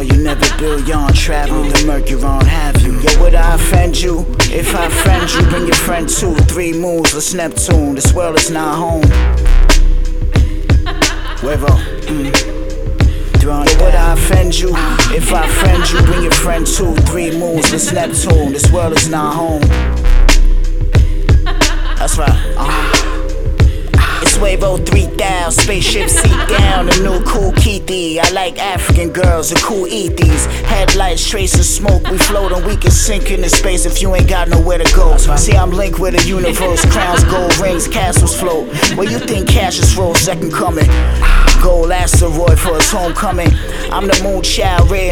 you never build your own travel. The Mercury won't have you. Yo, would I offend you? If I offend you, bring your friend too. 3 moons, let's Neptune. This world is not home. Huevo. Would I offend you? If I offend you, bring your friend too. 3 moons, let's Neptune. This world is not home. That's right. It's Huevo 3000, spaceship seat down, the new cool Keithy. I like African girls, the cool Ethis. Headlights, traces, smoke, we float and we can sink into space if you ain't got nowhere to go. See, I'm linked with the universe, crowns, gold rings, castles float. Where you think Cassius roll, second coming? Gold asteroid for his homecoming. I'm the moon child, red